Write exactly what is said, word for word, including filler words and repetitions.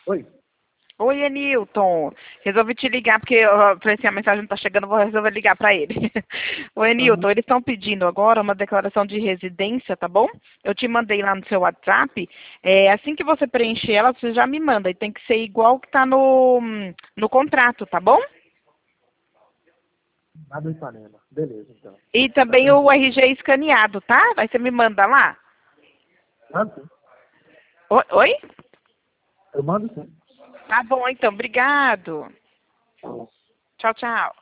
Oi. Oi, Enilton. Resolvi te ligar porque eu falei assim, a mensagem não está chegando, vou resolver ligar para ele. Oi, Aham. Enilton, eles estão pedindo agora uma declaração de residência, tá bom? Eu te mandei lá no seu WhatsApp. É, assim que você preencher ela, você já me manda. E tem que ser igual que está no, no contrato, tá bom? Lá do Ipanema. Beleza, então. E Tá também o tranquilo. R G escaneado, tá? Aí você me manda lá. Mando sim. O- Oi? Eu mando sim. Tá bom, então. Obrigado. Tchau, tchau.